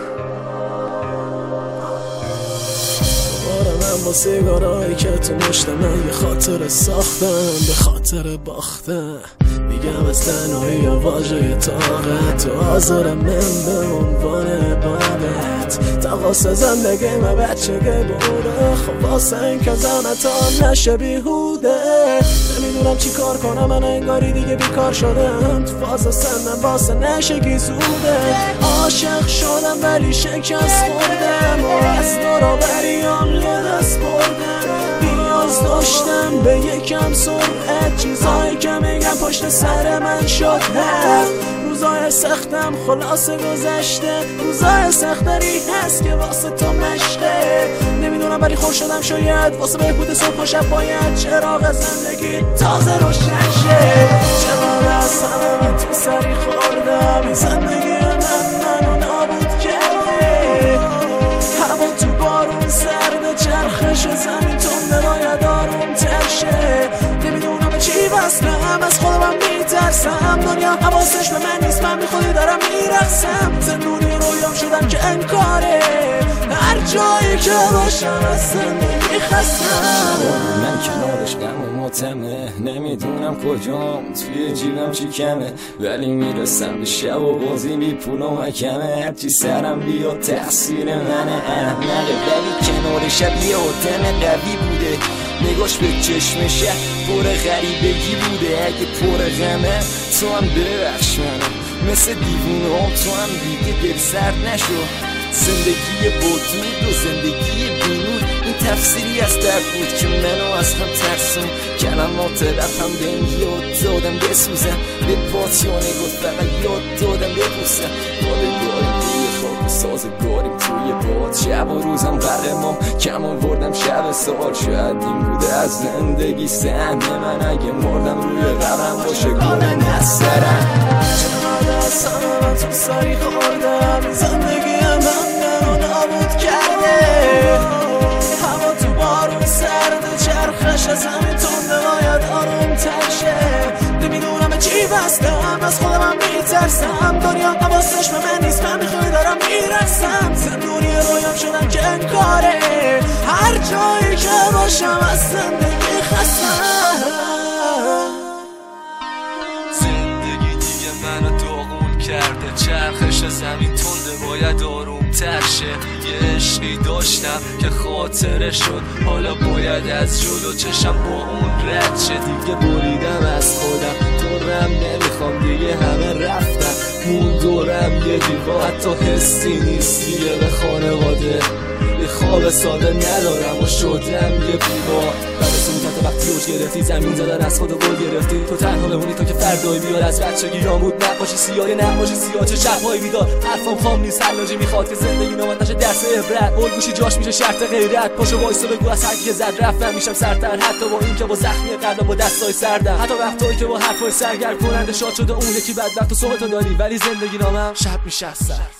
من با سیگارایی که تو مشت من یه خاطر ساختم به خاطر باختم. میگم از تنهایی واژه طاقت تو آزار من به عنوان بابت تقاس زندگی من بچگی بوده. خب واسه این که زنت نشه بیهوده. نمیدونم چی کار کنم من انگاری دیگه بیکار شدم. تو فاز سنم واسه نشگی زوده. عاشق شدم ولی شکست خوردم و از نورابریام یه دست بردم. نیاز داشتم به یکم سرعت. چیزایی که میگم پشت سر من شد روزای سختم خلاصه گذشته. روزای سختری هست که واسه تو مشقه. نمیدونم ولی خوش شدم شاید واسه بهبود صبح و شب باید چراغ زندگی تازه روشن شه. چراغ از همه تو سری خوردم. این زندگی منو نابود کرده. هوا تو بارون سرده چرخش زمین تنده باید آروم تر شه. نمیدونم به چی بستم از خودم میترسم. دنیا حواسش به من نیست من بی خودی دارم میرقصم. زندونی رویام شدم که انکاره. هر جایی که باشم از زندگی خستم. من کنارش غم و ماتمه. نمیدونم کجام توی جیبم چی کمه. ولی میرسم به شب و بازی بی پول و مکمه. هرچی سرم بیاد تقصیر منه احمقه. ولی کنار شب یه آدم قوی بوده. نگاش به چشمشه پر غریبگی بوده. اگه پر غمه تو هم ببخش منو. مثل دیوونه ها تو هم دیگه دل سرد نشو. زندگی بدود و زندگی بینود این تفسیری از درد بود که منو از هم ترسون. کلمات رفتم به این یاد دادم بسوزم. به پاتیانه گفت فقط یاد دادم ببوسم. بالگاریم توی خاک و سازگاریم توی باد. شب و روزم قهرمان کم آوردم شب سال. شاید این بوده از زندگی سهمه من. اگه مردم روی قبرم باشه گونه نسرم. چقدر از همه من تو سری خوردم. زندگی منو نابود کرده. هوا تو بارون سرده چرخش زمین تنده باید آروم تر شه. نمیدونم به چی بستم از خودم میترسم. دنیا حواسش به من نیست من میخوای دارم میرسم. زندونی رویام شدم که انکاره. هر جایی که باشم از زندگی خستم. زندگی دیگه منو داغون کرده. چرخش زمین تنده باید آروم تر شه. یه عشقی داشتم که خاطره شد. حالا باید از جلو چشم با اون رد شه. دیگه بریدم از خودم دورم نمیخوام دیگه همه رفتم. مون دورم یه دیوار حتی حسی نیست دیگه به خانواده. یه خواب ساده ندارم و شدم یه بیمار. بعد سموتت وقتی اوج گرفتی زمین زدن از خود و گل گرفتی. تو تنها بمونی تا که فردایی بیاد. از بچگی نامود نقاشی سیاه نقاشی سیاه. چه شب‌هایی بیدار حرفام خام نیست. حلاجی میخواد که زندگی نامد نشه درس عبرت. الگوشی جاش میشه شرط غیرت. پاشو وایسا بگو از هر کی زد رفتم میشم سرتر. حتی با این که با زخمی قلبم با دستای سردم. حتی وقتایی که با حرفای سرگرم کننده شاد شده اون یکی بدبخت و صبح تو داری. ولی زندگی نامم شب میشه سر.